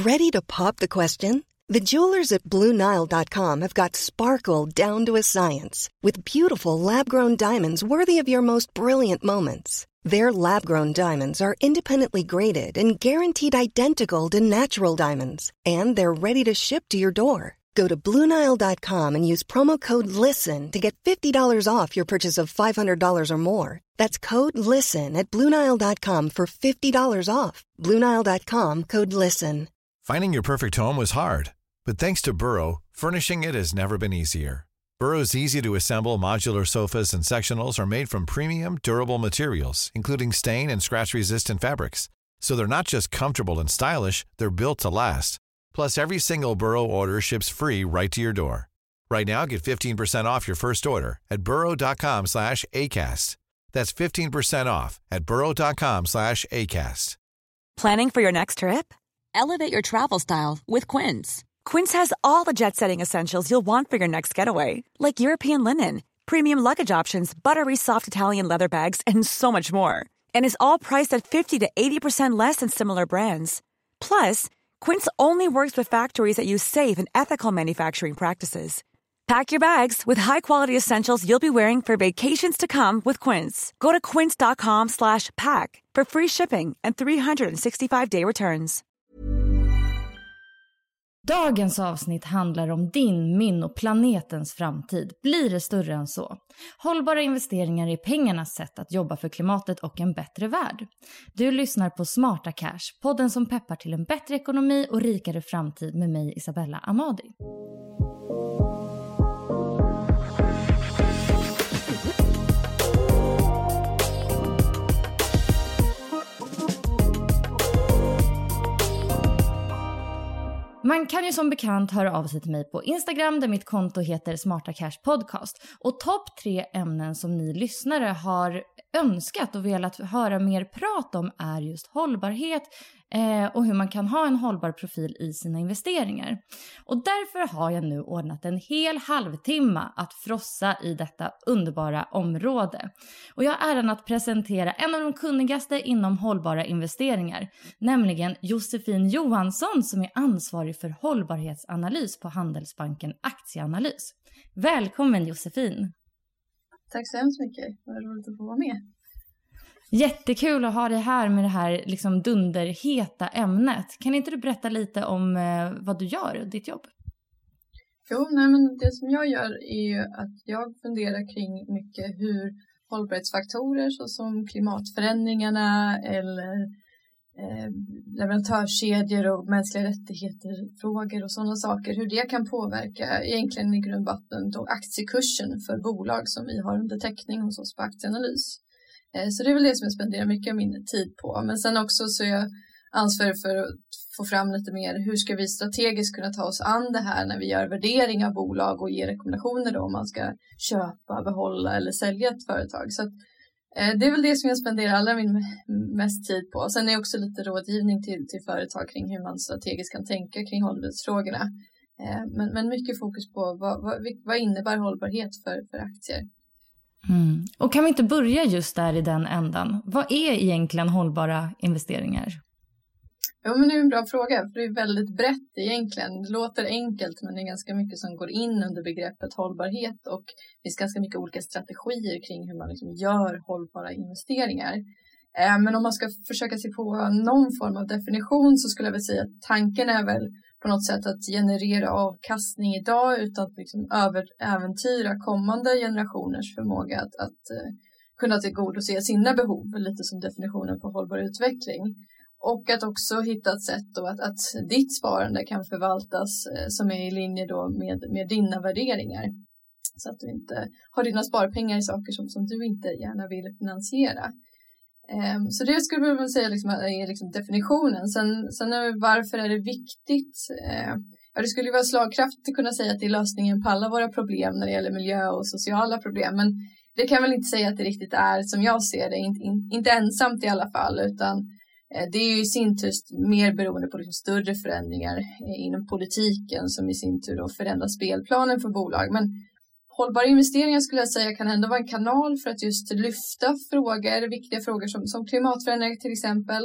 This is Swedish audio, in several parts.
Ready to pop the question? The jewelers at BlueNile.com have got sparkle down to a science with beautiful lab-grown diamonds worthy of your most brilliant moments. Their lab-grown diamonds are independently graded and guaranteed identical to natural diamonds, and they're ready to ship to your door. Go to BlueNile.com and use promo code LISTEN to get $50 off your purchase of $500 or more. That's code LISTEN at BlueNile.com for $50 off. BlueNile.com, code LISTEN. Finding your perfect home was hard, but thanks to Burrow, furnishing it has never been easier. Burrow's easy-to-assemble modular sofas and sectionals are made from premium, durable materials, including stain and scratch-resistant fabrics. So they're not just comfortable and stylish, they're built to last. Plus, every single Burrow order ships free right to your door. Right now, get 15% off your first order at burrow.com/ACAST. That's 15% off at burrow.com/ACAST. Planning for your next trip? Elevate your travel style with Quince. Quince has all the jet-setting essentials you'll want for your next getaway, like European linen, premium luggage options, buttery soft Italian leather bags, and so much more. And is all priced at 50 to 80% less than similar brands. Plus, Quince only works with factories that use safe and ethical manufacturing practices. Pack your bags with high-quality essentials you'll be wearing for vacations to come with Quince. Go to quince.com/pack for free shipping and 365-day returns. Dagens avsnitt handlar om din, min och planetens framtid. Blir det större än så? Hållbara investeringar är pengarnas sätt att jobba för klimatet och en bättre värld. Du lyssnar på Smarta Cash, podden som peppar till en bättre ekonomi och rikare framtid med mig, Isabella Amadi. Man kan ju som bekant höra av sig till mig på Instagram där mitt konto heter Smarta Cash Podcast. Och topp 3 ämnen som ni lyssnare har önskat och velat höra mer prat om är just hållbarhet och hur man kan ha en hållbar profil i sina investeringar. Och därför har jag nu ordnat en hel halvtimme att frossa i detta underbara område. Och jag har äran att presentera en av de kunnigaste inom hållbara investeringar, nämligen Josefin Johansson som är ansvarig för hållbarhetsanalys på Handelsbanken Aktieanalys. Välkommen Josefin! Tack så hemskt mycket, vad roligt att få vara med. Jättekul att ha dig här med det här liksom dunderheta ämnet. Kan inte du berätta lite om vad du gör och ditt jobb? Jo, men det som jag gör är ju att jag funderar kring mycket hur hållbarhetsfaktorer såsom klimatförändringarna eller leverantörskedjor och mänskliga rättigheter, frågor och sådana saker, hur det kan påverka egentligen i grundvatten då aktiekursen för bolag som vi har under teckning hos oss på Aktieanalys. Så det är väl det som jag spenderar mycket av min tid på. Men sen också så är jag ansvarig för att få fram lite mer hur ska vi strategiskt kunna ta oss an det här när vi gör värdering av bolag och ger rekommendationer då om man ska köpa, behålla eller sälja ett företag. Så att det är väl det som jag spenderar alla min mest tid på. Sen är också lite rådgivning till företag kring hur man strategiskt kan tänka kring hållbarhetsfrågorna. Men mycket fokus på vad innebär hållbarhet för aktier. Mm. Och kan vi inte börja just där i den ändan? Vad är egentligen hållbara investeringar? Ja, men det är en bra fråga, för det är väldigt brett egentligen. Det låter enkelt, men det är ganska mycket som går in under begreppet hållbarhet och det finns ganska mycket olika strategier kring hur man liksom gör hållbara investeringar. Men om man ska försöka se på någon form av definition så skulle jag väl säga att tanken är väl på något sätt att generera avkastning idag utan att liksom äventyra kommande generationers förmåga att kunna tillgodose sina behov, lite som definitionen på hållbar utveckling. Och att också hitta ett sätt då att ditt sparande kan förvaltas som är i linje då med dina värderingar. Så att du inte har dina sparpengar i saker som du inte gärna vill finansiera. Så det skulle jag väl säga är liksom definitionen. Sen varför är det viktigt? Ja, det skulle ju vara slagkraftigt att kunna säga att det är lösningen på alla våra problem när det gäller miljö och sociala problem. Men det kan väl inte säga att det riktigt är som jag ser det. Inte ensamt i alla fall, utan det är ju i sin tur mer beroende på liksom större förändringar inom politiken som i sin tur då förändrar spelplanen för bolag. Men hållbara investeringar skulle jag säga kan ändå vara en kanal för att just lyfta frågor, viktiga frågor som klimatförändringar till exempel.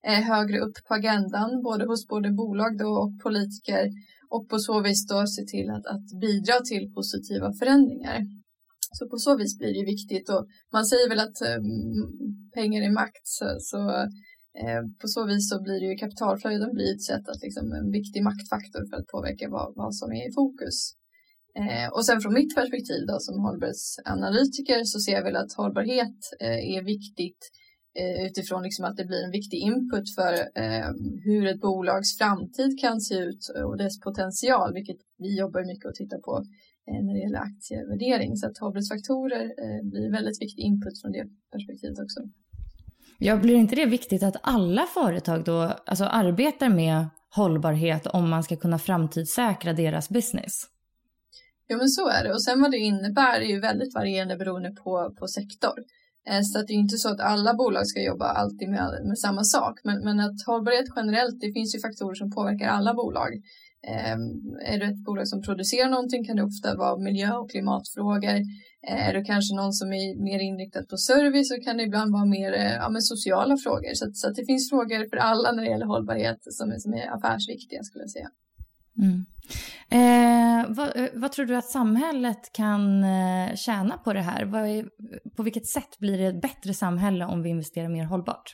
högre upp på agendan, hos både bolag då och politiker, och på så vis då se till att bidra till positiva förändringar. Så på så vis blir det viktigt, och man säger väl att pengar är makt, så på så vis så blir det ju kapitalflöden blir ett sätt att liksom en viktig maktfaktor för att påverka vad som är i fokus. Och sen från mitt perspektiv då som hållbarhetsanalytiker så ser jag väl att hållbarhet är viktigt utifrån liksom att det blir en viktig input för hur ett bolags framtid kan se ut och dess potential, vilket vi jobbar mycket att titta på när det gäller aktievärdering. Så att hållbarhetsfaktorer blir väldigt viktig input från det perspektivet också. Ja, blir inte det viktigt att alla företag då alltså arbetar med hållbarhet om man ska kunna framtidssäkra deras business? Ja, men så är det. Och sen vad det innebär är ju väldigt varierande beroende på sektor. Så att det är inte så att alla bolag ska jobba alltid med samma sak. Men att hållbarhet generellt, det finns ju faktorer som påverkar alla bolag. Är du ett bolag som producerar någonting kan det ofta vara miljö- och klimatfrågor. Är du kanske någon som är mer inriktad på service så kan det ibland vara mer sociala frågor. Så att det finns frågor för alla när det gäller hållbarhet som är affärsviktiga skulle jag säga. Mm. Vad tror du att samhället kan tjäna på det här? På vilket sätt blir det ett bättre samhälle om vi investerar mer hållbart?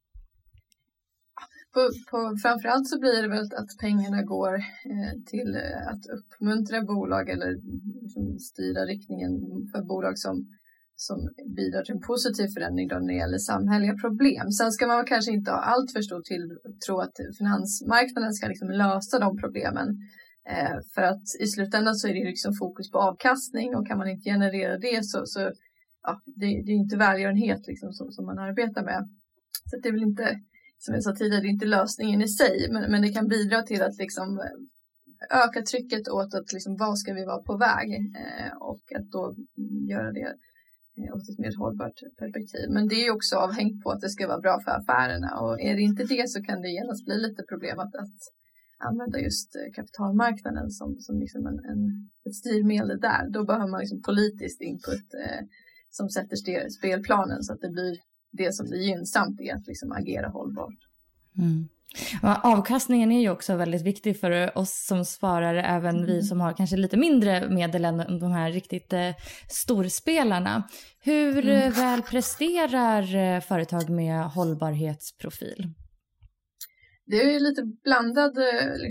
Framförallt så blir det väl att pengarna går till att uppmuntra bolag eller liksom styra riktningen för bolag som bidrar till en positiv förändring då när det gäller samhälleliga problem. Sen ska man kanske inte ha allt för stor tro att finansmarknaden ska liksom lösa de problemen. För att i slutändan så är det liksom fokus på avkastning, och kan man inte generera det så det är inte välgörenhet liksom som man arbetar med. Så det är väl inte, som jag sa tidigare, det är inte lösningen i sig, men det kan bidra till att liksom öka trycket åt att liksom, vad ska vi vara på väg och att då göra det åt ett mer hållbart perspektiv. Men det är också avhängt på att det ska vara bra för affärerna, och är det inte det så kan det genast bli lite problem att använda just kapitalmarknaden som liksom ett styrmedel där. Då behöver man liksom politiskt input som sätter spelplanen så att det blir det som blir gynnsamt i att liksom agera hållbart. Mm. Avkastningen är ju också väldigt viktig för oss som sparare, även vi som har kanske lite mindre medel än de här riktigt storspelarna. Hur väl presterar företag med hållbarhetsprofil? Det är ju lite blandade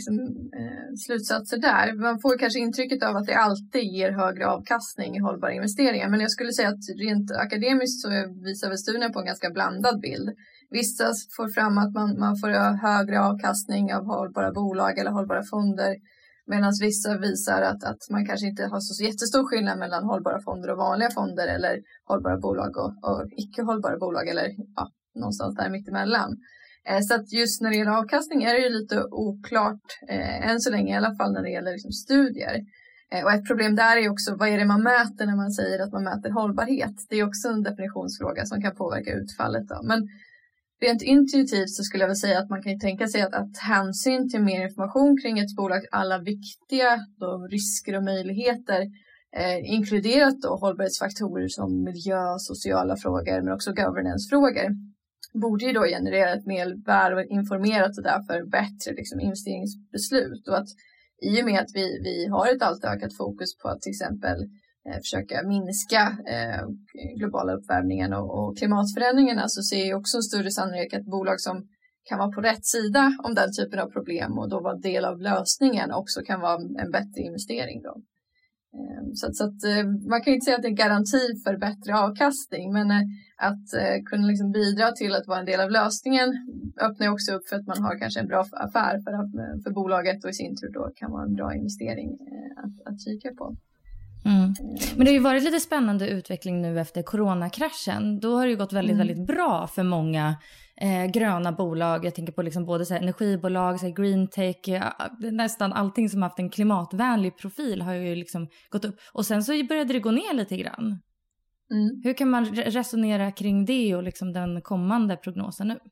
slutsatser där. Man får kanske intrycket av att det alltid ger högre avkastning i hållbara investeringar. Men jag skulle säga att rent akademiskt så visar väl studien på en ganska blandad bild. Vissa får fram att man får högre avkastning av hållbara bolag eller hållbara fonder. Medan vissa visar att man kanske inte har så jättestor skillnad mellan hållbara fonder och vanliga fonder. Eller hållbara bolag och icke hållbara bolag. Eller någonstans där mittemellan. Så att just när det gäller avkastning är det ju lite oklart än så länge, i alla fall när det gäller liksom studier. Och ett problem där är också, vad är det man mäter när man säger att man mäter hållbarhet? Det är också en definitionsfråga som kan påverka utfallet då. Men rent intuitivt så skulle jag väl säga att man kan ju tänka sig att hänsyn till mer information kring ett bolag, alla viktiga då, risker och möjligheter, inkluderat då hållbarhetsfaktorer som miljö, sociala frågor men också governance-frågor, borde ju då generera ett mer välinformerat och därför bättre liksom, investeringsbeslut. Och att i och med att vi har ett allt ökat fokus på att till exempel försöka minska globala uppvärmningen och klimatförändringarna, så ser jag också en större sannolikhet att bolag som kan vara på rätt sida om den typen av problem och då vara del av lösningen också kan vara en bättre investering då. Så att man kan inte säga att det är en garanti för bättre avkastning, men att kunna liksom bidra till att vara en del av lösningen öppnar också upp för att man har kanske en bra affär för bolaget och i sin tur då kan vara en bra investering att kika på. Men det har ju varit lite spännande utveckling nu efter coronakraschen. Då har det ju gått väldigt, väldigt bra för många gröna bolag. Jag tänker på liksom både så här, energibolag, så här, green tech, nästan allting som haft en klimatvänlig profil har ju liksom gått upp. Och sen så började det gå ner lite grann. Hur kan man resonera kring det och liksom den kommande prognosen nu?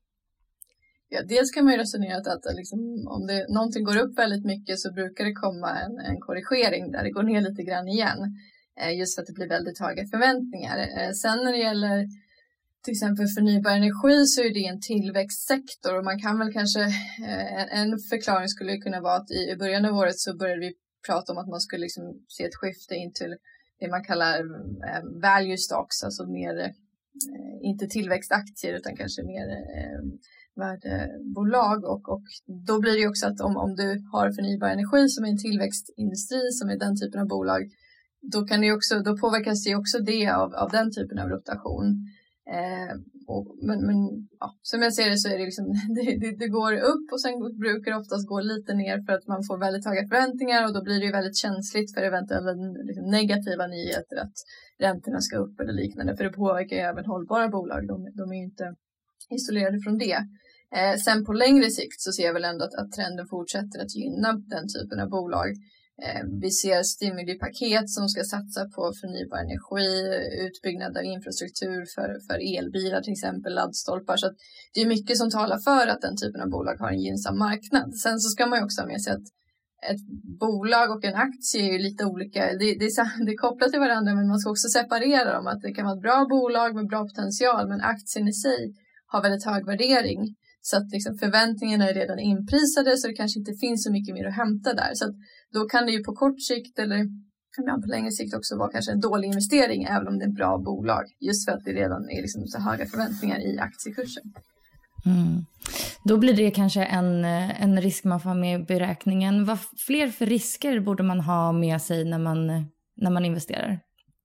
Ja, dels kan man ju resonera att liksom, om någonting går upp väldigt mycket så brukar det komma en korrigering där det går ner lite grann igen. Just för att det blir väldigt höga förväntningar. Sen när det gäller till exempel förnybar energi så är det en tillväxtsektor och man kan väl kanske, en förklaring skulle kunna vara att i början av året så började vi prata om att man skulle liksom se ett skifte in till det man kallar value stocks, alltså mer, inte tillväxtaktier utan kanske mer värdebolag och då blir det ju också att om du har förnybar energi som är en tillväxtindustri som är den typen av bolag, då påverkas det också det av den typen av rotation. Men ja, som jag ser det så är det liksom det går upp och sen brukar det oftast gå lite ner för att man får väldigt höga förväntningar och då blir det ju väldigt känsligt för eventuella liksom negativa nyheter att räntorna ska upp eller liknande, för det påverkar ju även hållbara bolag, de är ju inte isolerade från det. Sen på längre sikt så ser jag väl ändå att trenden fortsätter att gynna den typen av bolag. Vi ser stimulipaket som ska satsa på förnybar energi, utbyggnad av infrastruktur för elbilar till exempel, laddstolpar. Så att det är mycket som talar för att den typen av bolag har en gynnsam marknad. Sen så ska man ju också ha med sig att ett bolag och en aktie är ju lite olika. Det är kopplat till varandra, men man ska också separera dem. Att det kan vara ett bra bolag med bra potential, men aktien i sig har väldigt hög värdering. Så att liksom förväntningarna är redan inprisade så det kanske inte finns så mycket mer att hämta där. Så att då kan det ju på kort sikt eller på längre sikt också vara kanske en dålig investering även om det är ett bra bolag. Just för att det redan är liksom så höga förväntningar i aktiekursen. Då blir det kanske en risk man får ha med i beräkningen. Vad fler för risker borde man ha med sig när man investerar?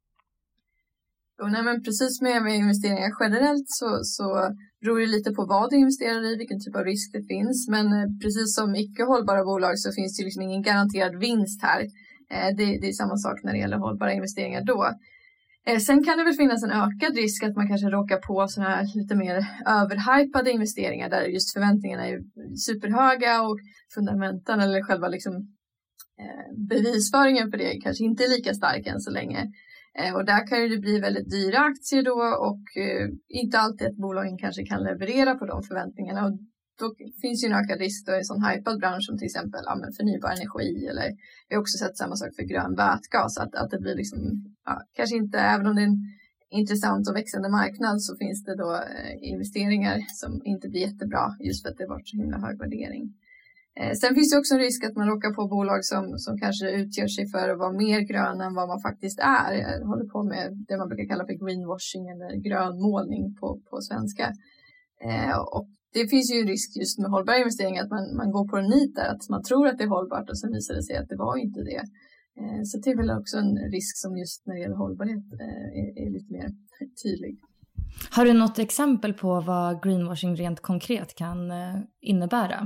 Nej, men precis med investeringar generellt så beror det lite på vad du investerar i, vilken typ av risk det finns. Men precis som icke hållbara bolag så finns det liksom ingen garanterad vinst här. Det är samma sak när det gäller hållbara investeringar då. Sen kan det väl finnas en ökad risk att man kanske råkar på sådana här lite mer överhypade investeringar där just förväntningarna är superhöga och fundamenten eller själva liksom, bevisföringen för det kanske inte är lika stark än så länge. Och där kan det bli väldigt dyra aktier då och inte alltid att bolagen kanske kan leverera på de förväntningarna. Och då finns ju en ökad risk då i en sån hypad bransch som till exempel förnybar energi eller vi har också sett samma sak för grön vätgas. Att det blir liksom, kanske inte, även om det är en intressant och växande marknad så finns det då investeringar som inte blir jättebra just för att det varit så himla hög värdering. Sen finns det också en risk att man råkar på bolag som kanske utgör sig för att vara mer gröna än vad man faktiskt är. Jag håller på med det man brukar kalla för greenwashing eller grönmålning på svenska. Och det finns ju en risk just med hållbara investeringar att man går på en nit där, att man tror att det är hållbart och sen visar det sig att det var inte det. Så det är väl också en risk som just när det gäller hållbarhet är lite mer tydlig. Har du något exempel på vad greenwashing rent konkret kan innebära?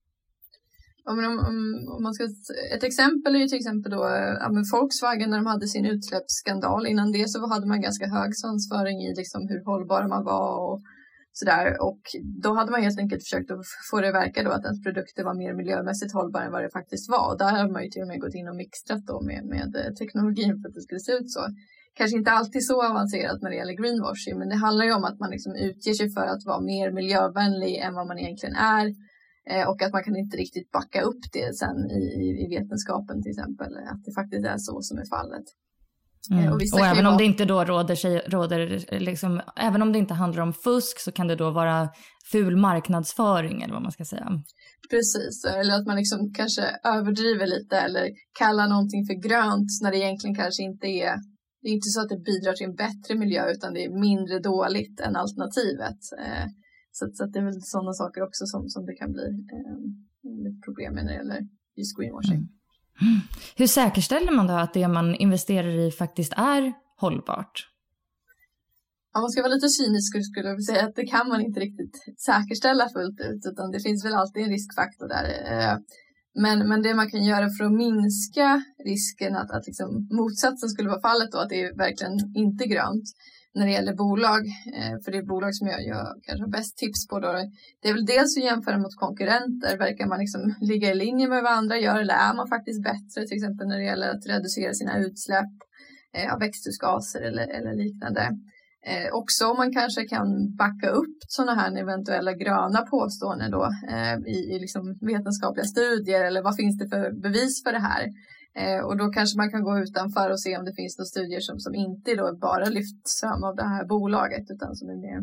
Om man ska, ett exempel är ju till exempel då Volkswagen när de hade sin utsläppsskandal. Innan det så hade man ganska hög svansföring i liksom hur hållbara man var och sådär. Och då hade man helt enkelt försökt att få det verka då att ens produkter var mer miljömässigt hållbara än vad det faktiskt var. Och där har man ju till och med gått in och mixtrat då med teknologin för att det skulle se ut så. Kanske inte alltid så avancerat när det gäller greenwashing, men det handlar ju om att man liksom utger sig för att vara mer miljövänlig än vad man egentligen är. Och att man kan inte riktigt backa upp det sen i vetenskapen till exempel. Att det faktiskt är så som är fallet. Och även om det inte då råder liksom, även om det inte handlar om fusk så kan det då vara ful marknadsföring eller vad man ska säga. Precis, eller att man liksom kanske överdriver lite eller kallar någonting för grönt när det egentligen kanske inte är. Det är inte så att det bidrar till en bättre miljö utan det är mindre dåligt än alternativet. Så att det är väl sådana saker också som det kan bli problem med när det gäller just greenwashing. Hur säkerställer man då att det man investerar i faktiskt är hållbart? Om man ska vara lite cynisk skulle jag säga att det kan man inte riktigt säkerställa fullt ut utan det finns väl alltid en riskfaktor där. Men det man kan göra för att minska risken att liksom motsatsen skulle vara fallet då, att det är verkligen inte grönt. När det gäller bolag, för det är bolag som jag kanske har bäst tips på då. Det är väl dels att jämföra mot konkurrenter. Verkar man liksom ligga i linje med vad andra gör eller är man faktiskt bättre till exempel när det gäller att reducera sina utsläpp av växthusgaser eller liknande. Också om man kanske kan backa upp sådana här eventuella gröna påståenden då i liksom vetenskapliga studier eller vad finns det för bevis för det här. Och då kanske man kan gå utanför och se om det finns några studier som inte då bara lyfts fram av det här bolaget utan som är mer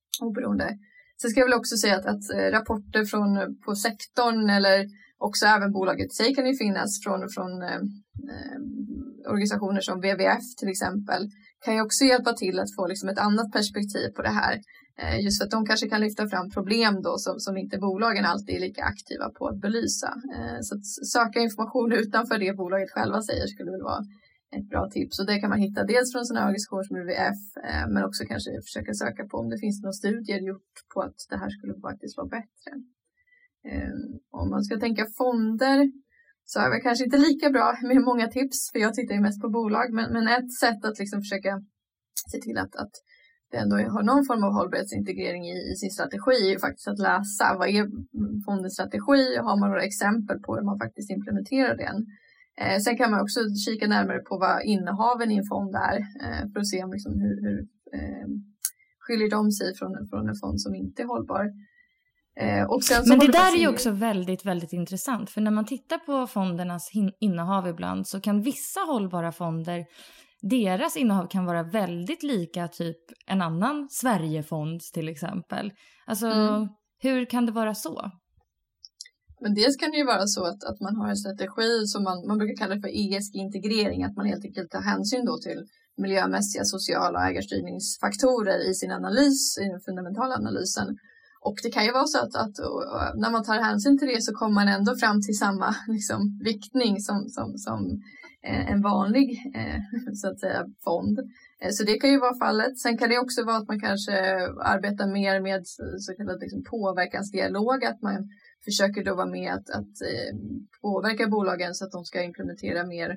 oberoende. Sen ska jag väl också säga att rapporter på sektorn eller också även bolaget i sig kan ju finnas från organisationer som WWF till exempel, kan ju också hjälpa till att få liksom ett annat perspektiv på det här. Just för att de kanske kan lyfta fram problem då som inte bolagen alltid är lika aktiva på att belysa. Så att söka information utanför det bolaget själva säger skulle väl vara ett bra tips. Och det kan man hitta dels från sådana organisationer som WWF, men också kanske försöka söka på om det finns några studier gjort på att det här skulle faktiskt vara bättre. Om man ska tänka fonder så är det kanske inte lika bra med många tips, för jag tittar ju mest på bolag, men ett sätt att liksom försöka se till att det ändå har någon form av hållbarhetsintegrering i sin strategi är ju faktiskt att läsa vad är fondens strategi och har man några exempel på hur man faktiskt implementerar den. Sen kan man också kika närmare på vad innehaven i en fond är för att se om liksom hur skiljer de sig från en fond som inte är hållbar. Och sen men det där är ju också väldigt, väldigt intressant. För när man tittar på fondernas innehav ibland så kan vissa hållbara fonder, deras innehav kan vara väldigt lika typ en annan Sverigefond till exempel. Alltså hur kan det vara så? Men dels kan det ju vara så att man har en strategi som man brukar kalla det för ESG-integrering. Att man helt enkelt tar hänsyn då till miljömässiga, sociala och ägarstyrningsfaktorer i sin analys, i den fundamentala analysen. Och det kan ju vara så att när man tar hänsyn till det så kommer man ändå fram till samma liksom, viktning som en vanlig så att säga, fond. Så det kan ju vara fallet. Sen kan det också vara att man kanske arbetar mer med så kallad liksom, påverkansdialog. Att man försöker då vara med att påverka bolagen så att de ska implementera mer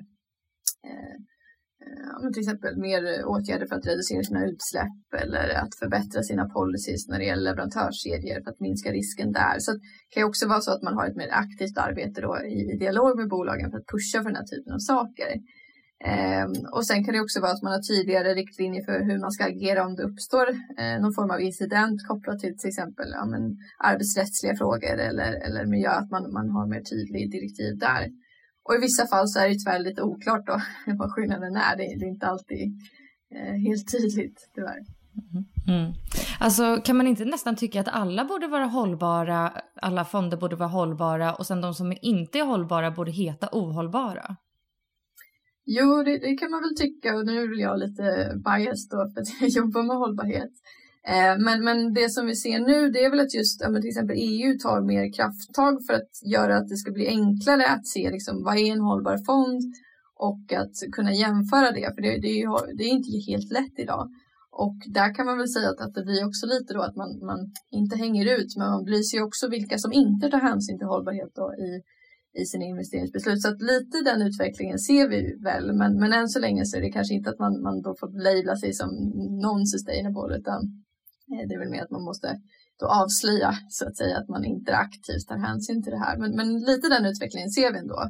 till exempel mer åtgärder för att reducera sina utsläpp eller att förbättra sina policies när det gäller leverantörskedjor för att minska risken där. Så det kan ju också vara så att man har ett mer aktivt arbete då i dialog med bolagen för att pusha för den här typen av saker. Och sen kan det också vara att man har tydligare riktlinjer för hur man ska agera om det uppstår någon form av incident kopplat till exempel arbetsrättsliga frågor eller miljö, att man har mer tydlig direktiv där. Och i vissa fall så är det tyvärr lite oklart då vad skillnaden är. Det är inte alltid helt tydligt tyvärr. Alltså kan man inte nästan tycka att alla borde vara hållbara, alla fonder borde vara hållbara och sen de som inte är hållbara borde heta ohållbara? Jo, det kan man väl tycka, och nu är jag lite biased då för att jag jobbar med hållbarhet. Men det som vi ser nu, det är väl att just till exempel EU tar mer krafttag för att göra att det ska bli enklare att se liksom, vad är en hållbar fond och att kunna jämföra det. För det är inte helt lätt idag. Och där kan man väl säga att det blir också lite då att man inte hänger ut, men man belyser ju också vilka som inte tar hänsyn till hållbarhet då i sina investeringsbeslut. Så att lite den utvecklingen ser vi väl, men än så länge så är det kanske inte att man då får labla sig som non-sustainable, utan det är väl mer att man måste då avslöja så att säga att man inte aktivt tar hänsyn till det här. Men lite den utvecklingen ser vi ändå.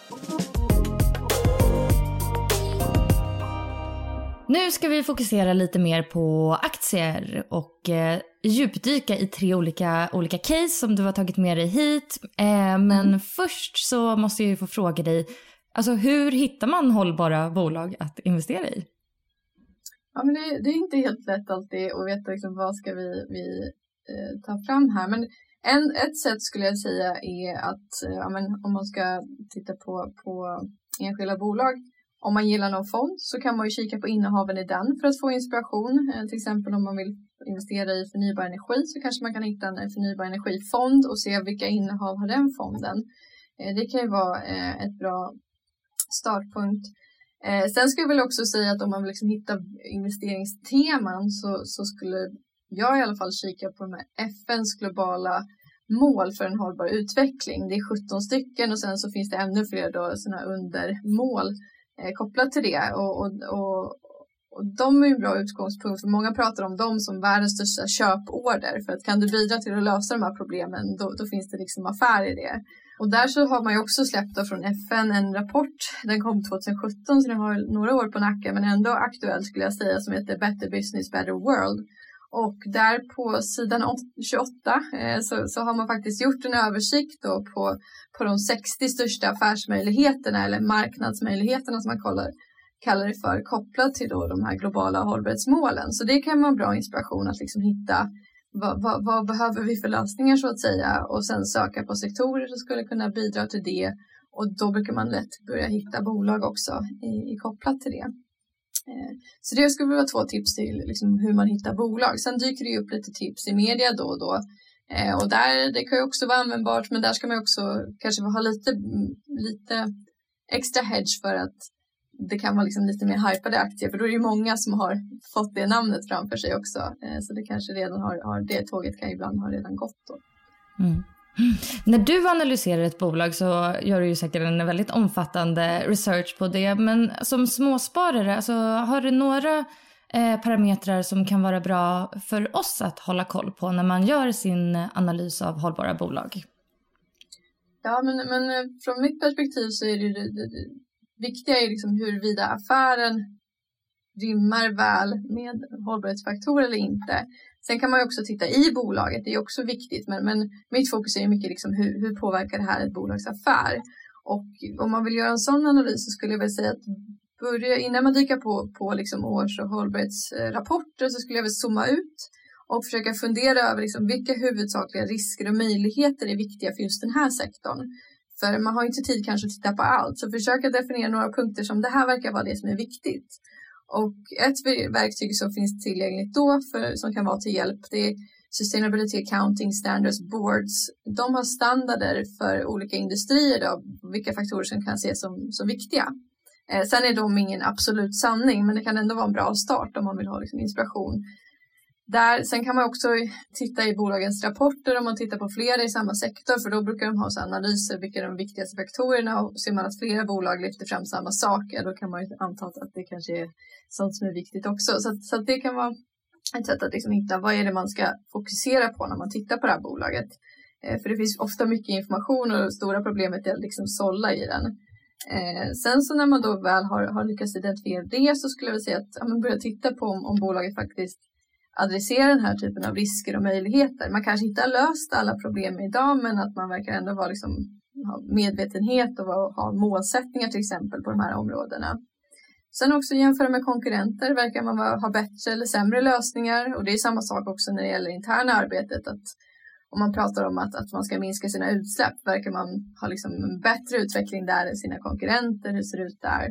Nu ska vi fokusera lite mer på aktier och djupdyka i 3 olika case som du har tagit med dig hit. Men först så måste jag ju få fråga dig, alltså hur hittar man hållbara bolag att investera i? Ja, men det är inte helt lätt alltid att veta liksom, vad ska vi ta fram här. Men ett sätt skulle jag säga är att om man ska titta på enskilda bolag, om man gillar någon fond så kan man ju kika på innehaven i den för att få inspiration. Till exempel om man vill investera i förnybar energi så kanske man kan hitta en förnybar energifond och se vilka innehav har den fonden. Det kan ju vara ett bra startpunkt. Sen skulle jag väl också säga att om man vill liksom hitta investeringsteman så skulle jag i alla fall kika på de här FNs globala mål för en hållbar utveckling. Det är 17 stycken och sen så finns det ännu fler då såna undermål kopplat till det. Och de är ju en bra utgångspunkt, för många pratar om dem som världens största köporder. För att kan du bidra till att lösa de här problemen, då finns det liksom affär i det. Och där så har man ju också släppt då från FN en rapport. Den kom 2017 så den har några år på nacken, men ändå aktuell skulle jag säga, som heter Better Business, Better World. Och där på sidan 28 så har man faktiskt gjort en översikt då på de 60 största affärsmöjligheterna eller marknadsmöjligheterna som man kallar det för, kopplat till då de här globala hållbarhetsmålen. Så det kan vara en bra inspiration att liksom hitta vad behöver vi för lösningar så att säga, och sen söka på sektorer som skulle kunna bidra till det, och då brukar man lätt börja hitta bolag också kopplat till det. Så det skulle vara 2 tips till liksom hur man hittar bolag. Sen dyker det upp lite tips i media då och då. Och där, det kan ju också vara användbart, men där ska man också kanske ha lite extra hedge för att det kan vara liksom lite mer hypade aktier. För då är det ju många som har fått det namnet framför sig också. Så det kanske redan har det tåget kan ibland ha redan gått då. Mm. När du analyserar ett bolag så gör du ju säkert en väldigt omfattande research på det. Men som småsparare, alltså, har du några parametrar som kan vara bra för oss att hålla koll på när man gör sin analys av hållbara bolag? Ja, men från mitt perspektiv så är det viktiga är liksom huruvida affären rimmar väl med hållbarhetsfaktorer eller inte. Sen kan man ju också titta i bolaget, det är också viktigt. Men mitt fokus är mycket liksom hur påverkar det här ett bolags affär. Och om man vill göra en sån analys så skulle jag väl säga att innan man dyker på liksom års- och hållbarhetsrapporter så skulle jag väl zooma ut och försöka fundera över liksom vilka huvudsakliga risker och möjligheter är viktiga för just den här sektorn. För man har inte tid kanske att titta på allt, så försöka definiera några punkter som det här verkar vara det som är viktigt. Och ett verktyg som finns tillgängligt då som kan vara till hjälp, det är Sustainability Accounting Standards Boards. De har standarder för olika industrier då, vilka faktorer som kan ses som viktiga. Sen är de ingen absolut sanning, men det kan ändå vara en bra start om man vill ha liksom inspiration. Sen kan man också titta i bolagens rapporter om man tittar på flera i samma sektor, för då brukar de ha så analyser vilka är de viktigaste faktorerna, och ser man att flera bolag lyfter fram samma saker, då kan man ju anta att det kanske är sånt som är viktigt också. Så att det kan vara ett sätt att liksom hitta vad är det man ska fokusera på när man tittar på det här bolaget. För det finns ofta mycket information och det stora problemet är att liksom sålla i den. Sen så när man då väl har lyckats identifiera det, så skulle jag vilja säga att man börjar titta på om bolaget faktiskt adresserar den här typen av risker och möjligheter. Man kanske inte har löst alla problem idag, men att man verkar ändå vara liksom, ha medvetenhet och ha målsättningar till exempel på de här områdena. Sen också jämföra med konkurrenter, verkar man ha bättre eller sämre lösningar, och det är samma sak också när det gäller interna arbetet, att om man pratar om att man ska minska sina utsläpp, verkar man ha liksom en bättre utveckling där än sina konkurrenter, hur ser det ut där?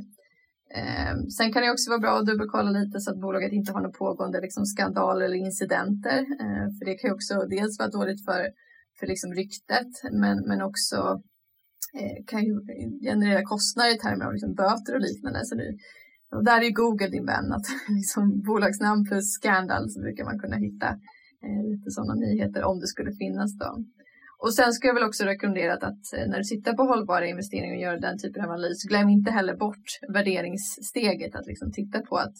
Sen kan det också vara bra att dubbelkolla lite så att bolaget inte har något pågående liksom skandal eller incidenter, för det kan ju också dels vara dåligt för liksom ryktet, men också kan ju generera kostnader i termer av liksom böter och liknande. Så och där är ju Google din vän, att liksom bolagsnamn plus skandal, så brukar man kunna hitta lite sådana nyheter om det skulle finnas då. Och sen skulle jag väl också rekommendera att när du tittar på hållbara investeringar och gör den typen av analys, glöm inte heller bort värderingssteget, att liksom titta på att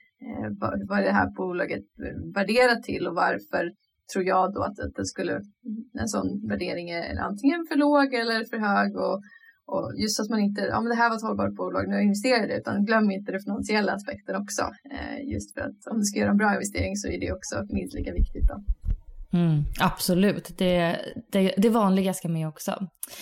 vad är det här bolaget värderat till, och varför tror jag då att det skulle, en sån värdering är antingen för låg eller för hög, och just att man inte, men det här var ett hållbart bolag, nu investerar det, utan glöm inte det finansiella aspekten också, just för att om du ska göra en bra investering så är det också minst lika viktigt då. Absolut, det vanliga ska med också.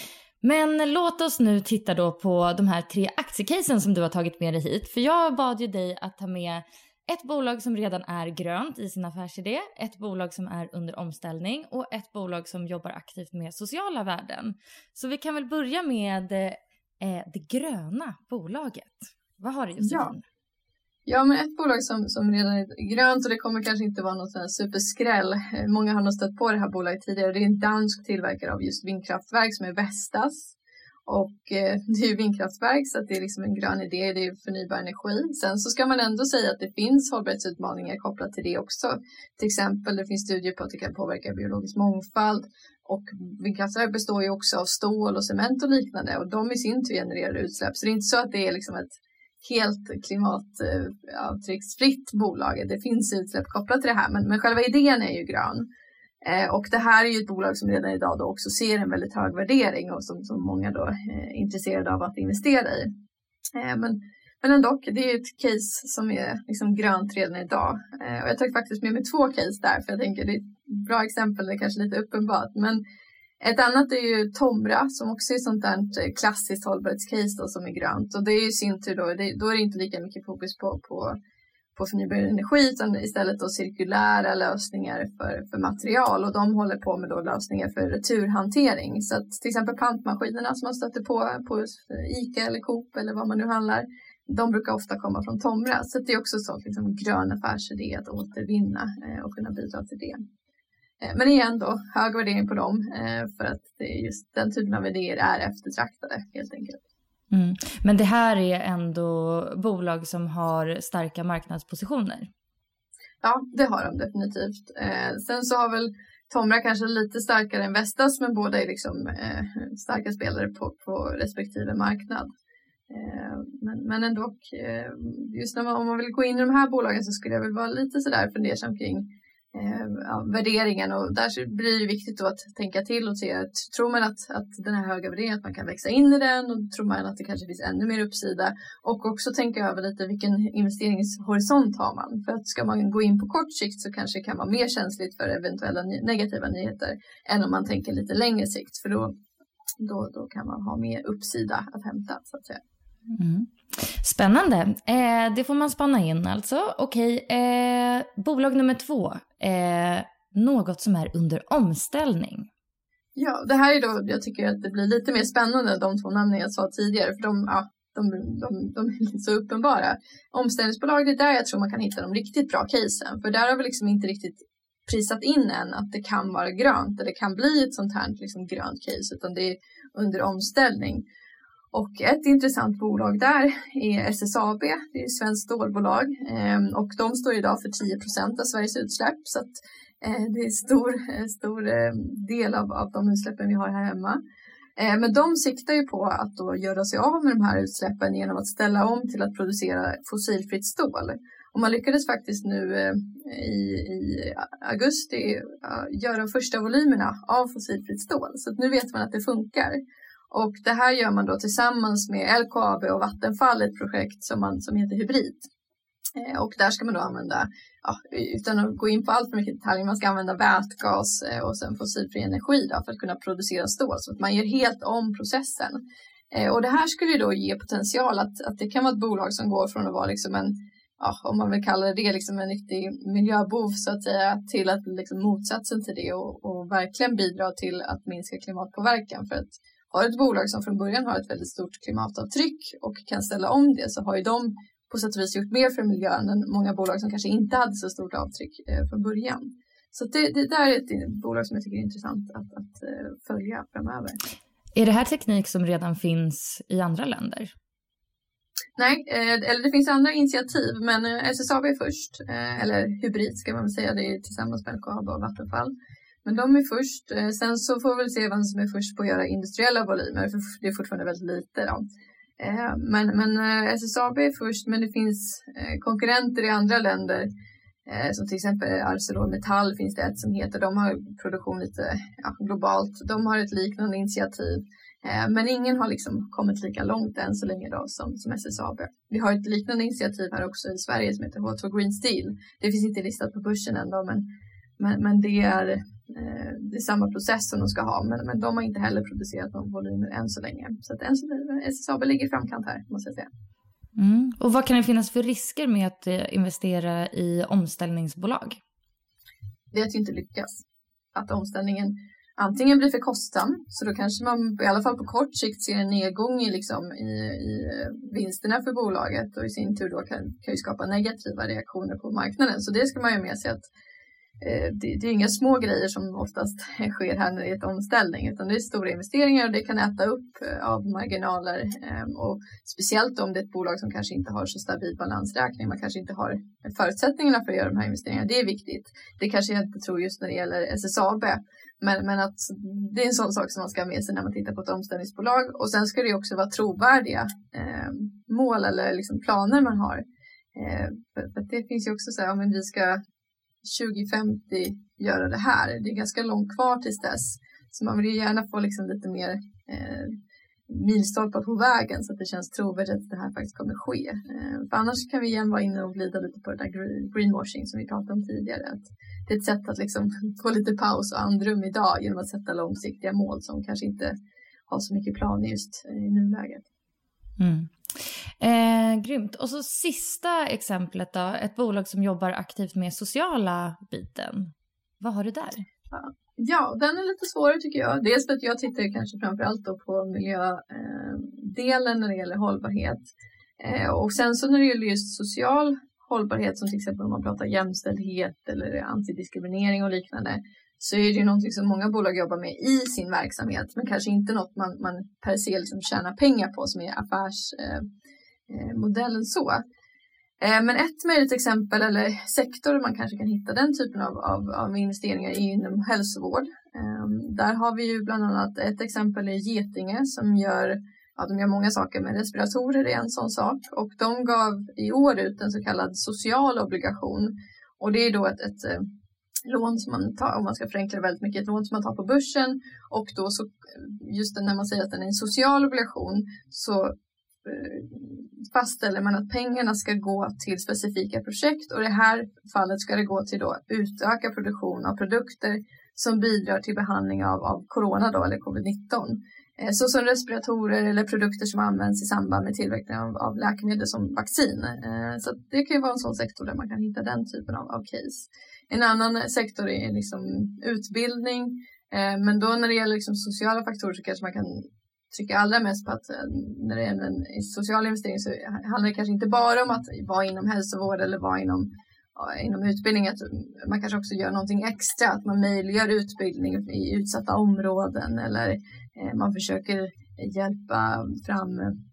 Men låt oss nu titta då på de här 3 aktiecasen som du har tagit med dig hit. För jag bad ju dig att ta med ett bolag som redan är grönt i sin affärsidé, ett bolag som är under omställning och ett bolag som jobbar aktivt med sociala värden. Så vi kan väl börja med det gröna bolaget. Vad har du, Josefin? Ja, men ett bolag som redan är grönt, och det kommer kanske inte vara något sån här superskräll. Många har nog stött på det här bolaget tidigare. Det är en dansk tillverkare av just vindkraftverk som är Vestas. Och det är ju vindkraftverk, så att det är liksom en grön idé, det är förnybar energi. Sen så ska man ändå säga att det finns hållbarhetsutmaningar kopplat till det också. Till exempel, det finns studier på att det kan påverka biologisk mångfald. Och vindkraftverk består ju också av stål och cement och liknande. Och de i sin tur genererar utsläpp. Så det är inte så att det är liksom ett helt klimatavtrycksfritt bolag. Det finns utsläpp kopplat till det här, men själva idén är ju grön. Och det här är ju ett bolag som redan idag då också ser en väldigt hög värdering, och som många då är intresserade av att investera i. Men ändå, det är ju ett case som är liksom grönt redan idag. Och jag tar faktiskt med mig 2 case där, för jag tänker det är ett bra exempel, det är kanske lite uppenbart. Men ett annat är ju Tomra, som också är sånt där klassiskt hållbarhetscase då, som är grönt. Och det är ju sin tur då är det inte lika mycket fokus på på förnybar energi utan istället då cirkulära lösningar för material, och de håller på med då lösningar för returhantering. Så att till exempel pantmaskinerna som man stöter på ICA eller Coop eller vad man nu handlar, de brukar ofta komma från Tomra. Så det är också så liksom grön affärsidé att återvinna och kunna bidra till det. Men igen då, hög värdering på dem för att det är just den typen av idéer är eftertraktade helt enkelt. Mm. Men det här är ändå bolag som har starka marknadspositioner? Ja, det har de definitivt. Sen så har väl Tomra kanske lite starkare än Vestas, men båda är liksom starka spelare på respektive marknad. Men ändå, just om man vill gå in i de här bolagen så skulle jag väl vara lite sådär fundersam kring värderingen, och där blir det viktigt då att tänka till och se att tror man att den här höga värderingen, att man kan växa in i den, och tror man att det kanske finns ännu mer uppsida, och också tänka över lite vilken investeringshorisont har man, för att ska man gå in på kort sikt så kanske det kan vara mer känsligt för eventuella negativa nyheter än om man tänker lite längre sikt, för då kan man ha mer uppsida att hämta så att säga. Mm. Spännande. Det får man spanna in alltså. Okej, bolag nummer 2. Något som är under omställning. Ja, det här är då, jag tycker att det blir lite mer spännande de 2 namnen jag sa tidigare. För de är lite så uppenbara. Omställningsbolag, det är där jag tror man kan hitta de riktigt bra casen. För där har vi liksom inte riktigt prisat in än att det kan vara grönt. Eller det kan bli ett sånt här liksom grönt case. Utan det är under omställning. Och ett intressant bolag där är SSAB, det är ett svenskt stålbolag, och de står idag för 10% av Sveriges utsläpp, så att det är en stor del av de utsläppen vi har här hemma. Men de siktar ju på att då göra sig av med de här utsläppen genom att ställa om till att producera fossilfritt stål. Och man lyckades faktiskt nu i augusti göra de första volymerna av fossilfritt stål, så att nu vet man att det funkar. Och det här gör man då tillsammans med LKAB och Vattenfall, ett projekt som heter Hybrid. Och där ska man då använda, utan att gå in på allt för mycket detaljer, man ska använda vätgas och sen fossilfri energi då, för att kunna producera stål. Så att man gör helt om processen. Och det här skulle ju då ge potential att det kan vara ett bolag som går från att vara liksom en, om man vill kalla det liksom en riktig miljöbov så att säga, till att liksom motsatsen till det och verkligen bidra till att minska klimatpåverkan. För att har ett bolag som från början har ett väldigt stort klimatavtryck och kan ställa om det, så har ju de på sätt och vis gjort mer för miljön än många bolag som kanske inte hade så stort avtryck från början. Så det där är ett bolag som jag tycker är intressant att följa framöver. Är det här teknik som redan finns i andra länder? Nej, eller det finns andra initiativ, men SSAB är först, eller Hybrid ska man väl säga, det är tillsammans med LKAB och Vattenfall. Men de är först. Sen så får vi väl se vem som är först på att göra industriella volymer. För det är fortfarande väldigt lite då. Men SSAB är först. Men det finns konkurrenter i andra länder. Som till exempel ArcelorMittal finns det ett som heter. De har produktion lite globalt. De har ett liknande initiativ. Men ingen har liksom kommit lika långt än så länge då som SSAB. Vi har ett liknande initiativ här också i Sverige som heter H2 Green Steel. Det finns inte listat på börsen ändå, men det är samma process som de ska ha. Men de har inte heller producerat någon volymer än så länge. Så att SSAB ligger i framkant här, måste jag säga. Mm. Och vad kan det finnas för risker med att investera i omställningsbolag? Det är att inte lyckas. Att omställningen antingen blir för kostsam, så då kanske man i alla fall på kort sikt ser en nedgång i vinsterna för bolaget, och i sin tur då kan ju skapa negativa reaktioner på marknaden. Så det ska man ju med sig att det är inga små grejer som oftast sker här när det är ett omställning, utan det är stora investeringar och det kan äta upp av marginaler, och speciellt om det är ett bolag som kanske inte har så stabil balansräkning, man kanske inte har förutsättningarna för att göra de här investeringarna. Det är viktigt. Det kanske jag inte tror just när det gäller SSAB, men att det är en sån sak som man ska ha med sig när man tittar på ett omställningsbolag. Och sen ska det också vara trovärdiga mål eller liksom planer man har. För det finns ju också så här, men vi ska 2050 göra det här. Det är ganska långt kvar tills dess. Så man vill ju gärna få liksom lite mer milstolpar på vägen, så att det känns trovärdigt att det här faktiskt kommer ske. För annars kan vi igen vara inne och glida lite på det där greenwashing som vi pratade om tidigare. Att det är ett sätt att liksom få lite paus och andrum idag genom att sätta långsiktiga mål som kanske inte har så mycket plan just i nuläget. Mm. Grymt. Och så sista exemplet då. Ett bolag som jobbar aktivt med sociala biten. Vad har du där? Ja, den är lite svårare tycker jag. Dels för att jag tittar kanske framförallt då på miljödelen när det gäller hållbarhet. Och sen så när det gäller just social hållbarhet, som till exempel om man pratar jämställdhet eller antidiskriminering och liknande, så är det ju någonting som många bolag jobbar med i sin verksamhet, men kanske inte något man per se liksom tjänar pengar på som är affärsmodellen så. Men ett möjligt exempel eller sektor man kanske kan hitta den typen av investeringar är inom hälsovård. Där har vi ju bland annat ett exempel i Getinge som gör många saker, med respiratorer är en sån sak. Och de gav i år ut en så kallad social obligation. Och det är då ett lån som man tar, om man ska förenkla väldigt mycket, ett lån som man tar på börsen. Och då så, just när man säger att den är en social obligation, så fastställer man att pengarna ska gå till specifika projekt, och i det här fallet ska det gå till då utöka produktion av produkter som bidrar till behandling av corona då, eller covid-19, så som respiratorer eller produkter som används i samband med tillverkning av läkemedel som vaccin. Så det kan ju vara en sån sektor där man kan hitta den typen av case. En annan sektor är liksom utbildning, men då när det gäller liksom sociala faktorer så kanske man kan trycker allra mest på att när det är en social investering så handlar det kanske inte bara om att vara inom hälsovård eller vara inom utbildning. Att man kanske också gör någonting extra, att man möjliggör utbildning i utsatta områden, eller man försöker hjälpa fram,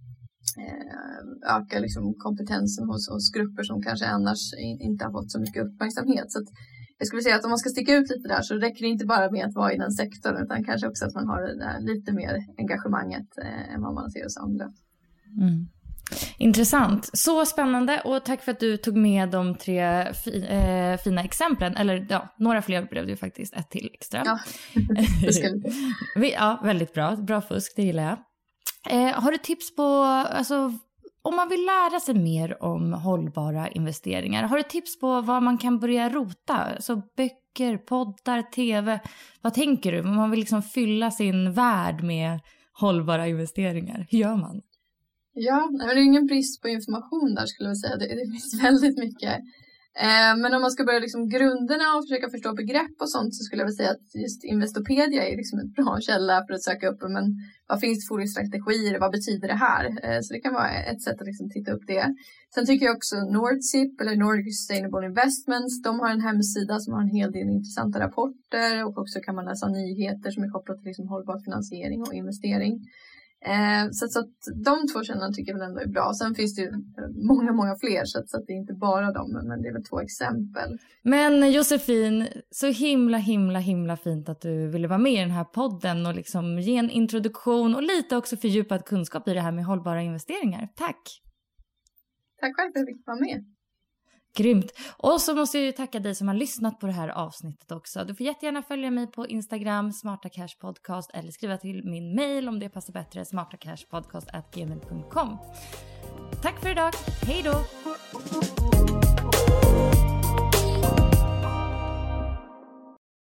öka liksom kompetensen hos grupper som kanske annars inte har fått så mycket uppmärksamhet. Så att jag skulle säga att om man ska sticka ut lite där så räcker det inte bara med att vara i den sektorn, utan kanske också att man har det där lite mer engagemanget än vad man ser hos andra. Mm. Intressant. Så spännande, och tack för att du tog med de 3 fina exemplen. Eller ja, några fler blev det ju faktiskt, ett till extra. Ja, det ska lite. Ja, väldigt bra. Bra fusk, det gillar jag. Har du tips på, alltså, om man vill lära sig mer om hållbara investeringar, har du tips på vad man kan börja rota? Alltså böcker, poddar, tv. Vad tänker du? Om man vill liksom fylla sin värld med hållbara investeringar, hur gör man? Ja, det är ingen brist på information där skulle jag säga. Det finns väldigt mycket. Men om man ska börja liksom grunderna och försöka förstå begrepp och sånt, så skulle jag vilja säga att just Investopedia är liksom en bra källa för att söka upp. Men vad finns det för olika strategier? Vad betyder det här? Så det kan vara ett sätt att liksom titta upp det. Sen tycker jag också Nordsip eller Nordic Sustainable Investments. De har en hemsida som har en hel del intressanta rapporter, och också kan man läsa nyheter som är kopplat till liksom hållbar finansiering och investering. Så att de 2 källorna tycker jag väl ändå är bra. Sen finns det ju många fler, så att det är inte bara dem, men det är väl 2 exempel. Men Josefin, så himla fint att du ville vara med i den här podden och liksom ge en introduktion och lite också fördjupad kunskap i det här med hållbara investeringar. Tack! Tack själv för att jag fick vara med. Grymt. Och så måste jag ju tacka dig som har lyssnat på det här avsnittet också. Du får jättegärna följa mig på Instagram, Smarta Cash Podcast, eller skriva till min mail om det passar bättre, smartacashpodcast@gmail.com. Tack för idag. Hej då!